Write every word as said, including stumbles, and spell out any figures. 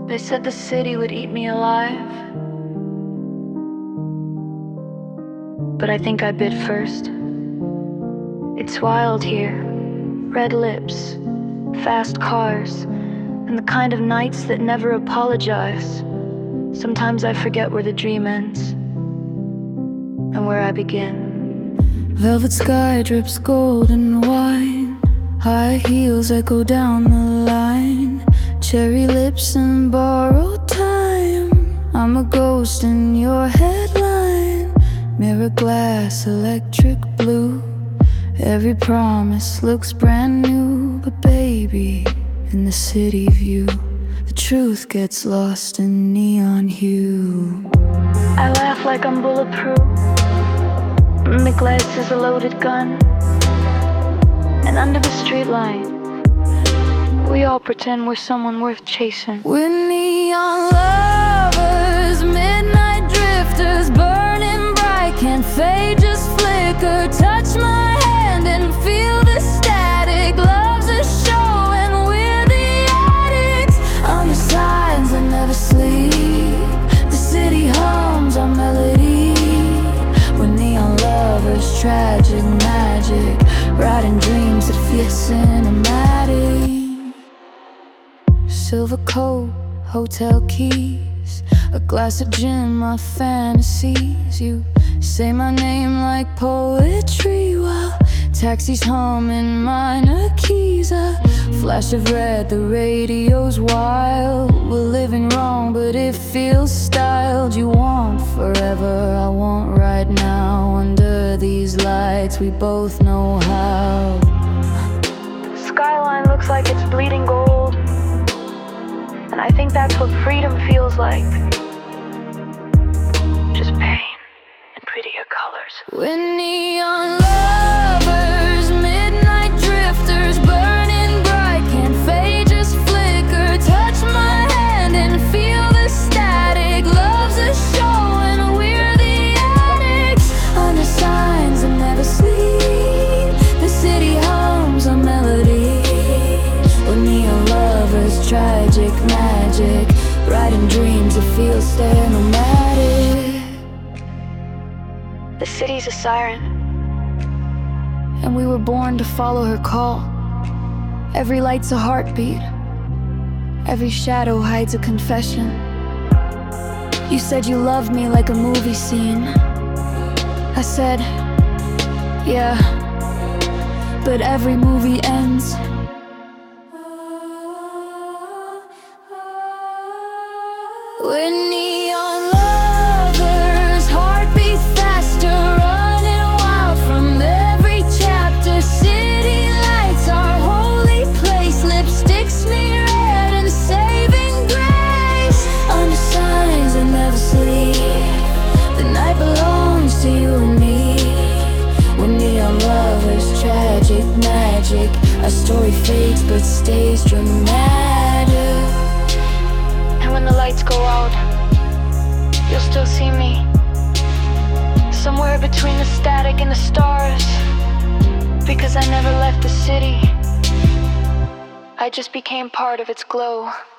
They said the city would eat me alive, but I think I bit first. It's wild here. Red lips, fast cars, and the kind of nights that never apologize. Sometimes I forget where the dream ends and where I begin. Velvet sky drips golden wine, high heels echo down the line, cherry lips and borrowed time. I'm a ghost in your headline, mirror glass, electric blue. Every promise looks brand new, but baby, in the city view, the truth gets lost in neon hue. I laugh like I'm bulletproof, the glass is a loaded gun, and under the street light, we all pretend we're someone worth chasing. We're neon lovers, midnight drifters, burning bright, can't fade, just flicker. Touch my hand and feel the static. Love's a show and we're the addicts. On the signs that never sleep, the city hums our melody. We're neon lovers, tragic magic, riding dreams that feel cinematic. Silver coat, hotel keys, a glass of gin, my fantasies. You say my name like poetry while taxis hum in minor keys. A flash of red, the radio's wild. We're living wrong, but it feels styled. You want forever, I want right now. Under these lights, we both know how. The skyline looks like it's bleeding gold, and I think that's what freedom feels like. Just pain in prettier colors. We're neon lovers, midnight drifters, burning bright, can't fade, just flicker. Touch my hand and feel the static. Love's a show and we're the addicts. Under signs that never sleep, the city hums our melody. We're neon lovers, tragic magic, riding dreams that feel cinematic. The city's a siren, and we were born to follow her call. Every light's a heartbeat, every shadow hides a confession. You said you loved me like a movie scene. I said, yeah, but every movie ends. We're neon lovers, heartbeat faster, running wild from every chapter. City lights, our holy place, lipstick smear red and saving grace. Under signs that never sleep, the night belongs to you and me. We're neon lovers, tragic magic, our story fades but stays dramatic. and when the lights go out, you'll still see me, somewhere between the static and the stars. Because I never left the city, I just became part of its glow.